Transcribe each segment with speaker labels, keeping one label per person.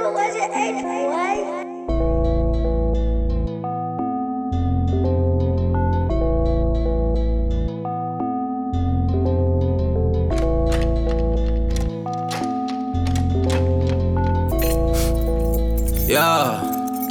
Speaker 1: where's your age, boy?
Speaker 2: Yeah.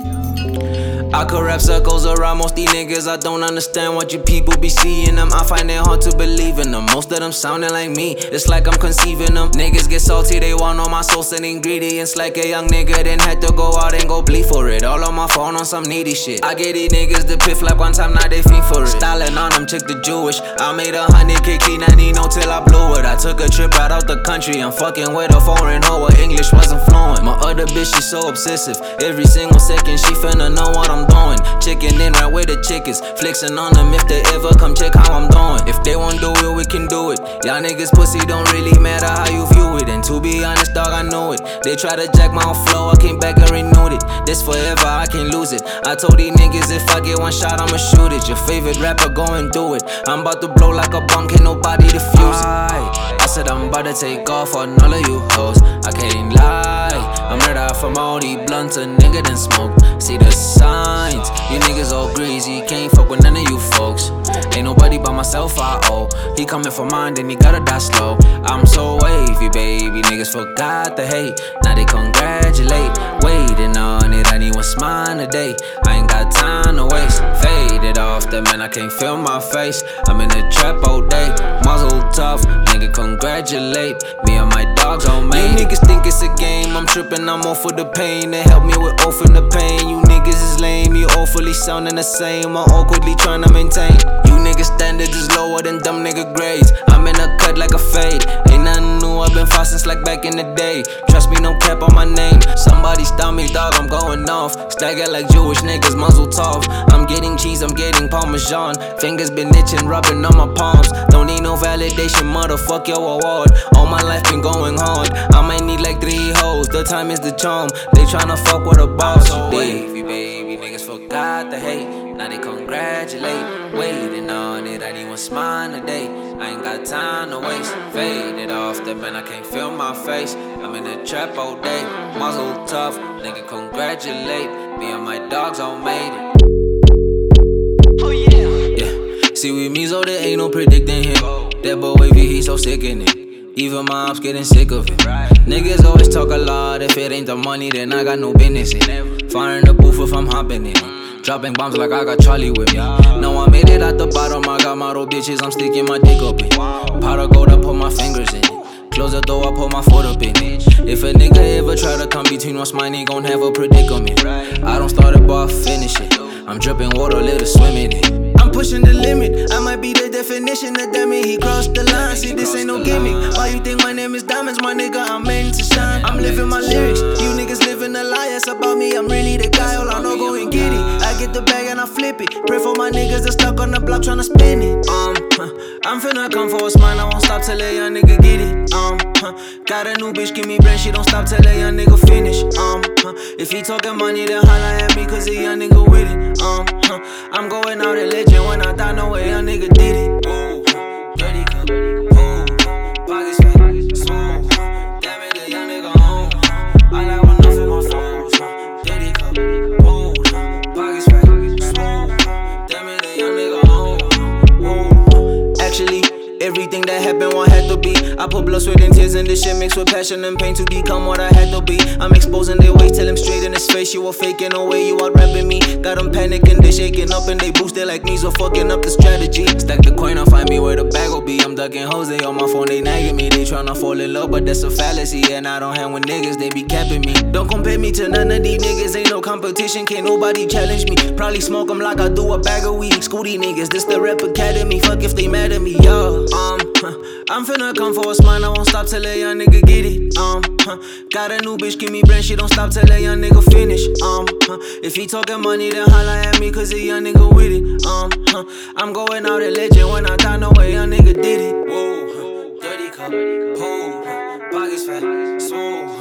Speaker 2: I could rap circles around most these niggas. I don't understand what you people be seeing them. I find it hard to believe in them. Most of them sounding like me, it's like I'm conceiving them. Niggas get salty, they want all my sauce and ingredients. Like a young nigga, then had to go out and go bleed for it. All on my phone on some needy shit. I get these niggas the piff like one time, now they fiend for it. Styling on them, chick the Jewish. I made 100K, T90 till I blew it. I took a trip right out the country. I'm fucking with a foreign hoe, her English wasn't fluent. My other bitch, she so obsessive. Every single second, she finna know what I'm doing. Chicken in right where the chickens, flexing on them if they ever come check how I'm doing. If they won't do it, we can do it. Y'all niggas pussy don't really matter how you view it. And to be honest, dog, I know it. They try to jack my flow, I came back and renewed it. This forever, I can't lose it. I told these niggas if I get one shot, I'ma shoot it. Your favorite rapper, go and do it. I'm about to blow like a bomb, can't nobody defuse it. I said I'm about to take off on all of you hoes. I can't lie, I'm ready from all these blunts, a nigga done smoke. See the signs, you niggas all greasy, can't fuck with none of you folks. Ain't nobody but myself, I owe. He coming for mine, then he gotta die slow. I'm so wavy, baby, niggas forgot the hate. Now they congratulate, waiting on it, I need one smile today. I ain't got time to waste, faded off the man, I can't feel my face. I'm in the trap all day, muzzle tough, nigga congratulate. Me and my dogs on me. You niggas think it's a game, I'm tripping, I'm all for the pain. They help me with off in the pain. You niggas is lame, you awfully sounding the same. I'm awkwardly trying to maintain. You niggas standards is lower than dumb nigga grades. I'm in a cut like a fade. Ain't nothing new, I've been far since like back in the day. Trust me, no cap on my name. Somebody stop me, dog, I'm going off. Stagger like Jewish niggas, muzzle tough. I'm getting cheese, I'm getting Parmesan. Fingers been itching, rubbing on my palms. Don't need no validation, motherfuck your award. All my life been going hard. I might need like 3 hoes, the time is the charm. They tryna fuck with a boss. So wavy, baby, niggas forgot the hate. Now they congratulate, waiting on it, I need one smile today. I ain't got time to waste, faded off the man, I can't feel my face. I'm in the trap all day, muzzle tough, nigga congratulate. Me and my dogs all made it. Oh yeah. See with me, so there ain't no predicting him. That boy wavy, he so sickening. Even my ops getting sick of it. Niggas always talk a lot, if it ain't the money, then I got no business in. Fire in the booth if I'm hopping in. Dropping bombs like I got Charlie with me. Now I made it at the bottom, I got model bitches, I'm sticking my dick up in. Powder gold, I put my fingers in it. Close the door, I put my foot up in it. If a nigga ever try to come between us, mine ain't gon' have a predicament. I don't start it, but I finish it. I'm dripping water, let her swim in it. I'm pushing the limit, I might be the definition of damn it. He crossed the line, see this ain't no gimmick. Why you think my name is Diamonds, my nigga, I'm meant to shine. I'm living my lyrics, you niggas living a lie. It's about me, I'm really the guy, all I know go and get it. I get the bag and I flip it, pray for my niggas that stuck on the block tryna spin it. I'm finna come for what's mine, I won't stop till a young nigga get it. Got a new bitch, give me brain, she don't stop till a young nigga finish. If he talking money, then holla at me, cause a young nigga with it. I'm going out a legend, when I die, no way a nigga did it. Ooh, dirty cup, ooh, pockets fat, smooth. Damn it, a young nigga home. I like one up for my foes. Dirty cup, ooh, pockets fat, smooth. Damn it, a young nigga home. Ooh. Actually, everything that happened, what had to be. I put blood, sweat, and tears in this shit mixed with passion and pain to become what I had to be. I'm exposing their ways, tell them straight in his face. You are faking away, you out rapping me. Got them panicking, they shaking up and they boosted like me, so fucking up the strategy. Stack the coin, I'll find me where the bag will be. I'm ducking hoes, they on my phone, they nagging me. They tryna fall in love, but that's a fallacy. And I don't hang with niggas, they be capping me. Don't compare me to none of these niggas, ain't no competition, can't nobody challenge me. Probably smoke them like I do a bag of weed. Scooty niggas, this the rap academy, fuck if they mad at me, yo. I'm finna come for what's mine, I won't stop till a young nigga get it. Got a new bitch, give me brain, she don't stop till a young nigga finish. If he talking money, then holla at me, cause a young nigga with it. I'm going out a legend, when I die, no way a nigga did it. Ooh, dirty cup, pool, pockets fat, smooth.